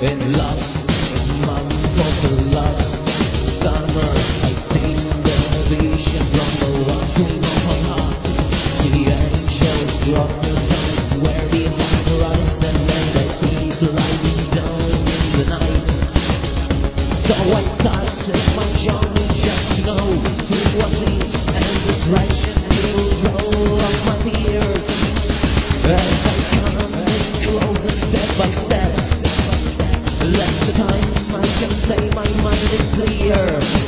in love, month of love, summer. I've seen the vision from the rocking of my heart. The angels drop the sun where the horizon, and I keep lying down in the night. So I started my journey just to know who was me, and the direction to roll off my fears. As I come closer step by step, less the time I can say my mind is clear.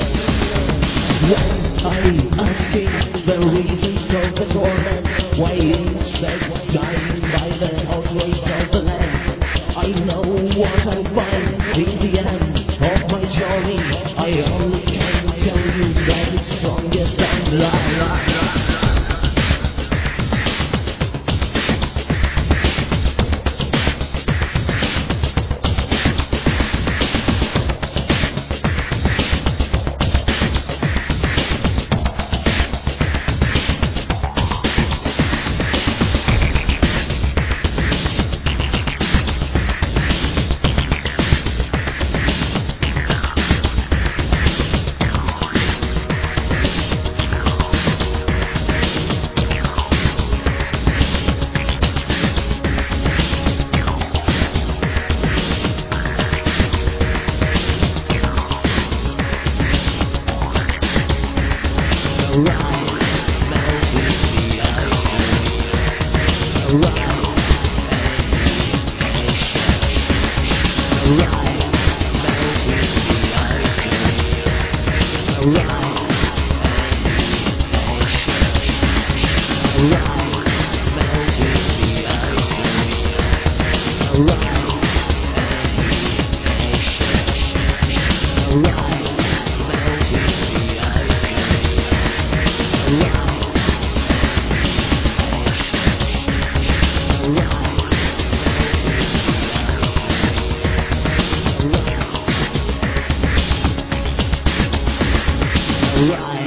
When I asking the reasons of the torment, why insects dying by the outways of the land, I know what I'll find in the end of my journey. I only can tell you that it's strongest and life. Right.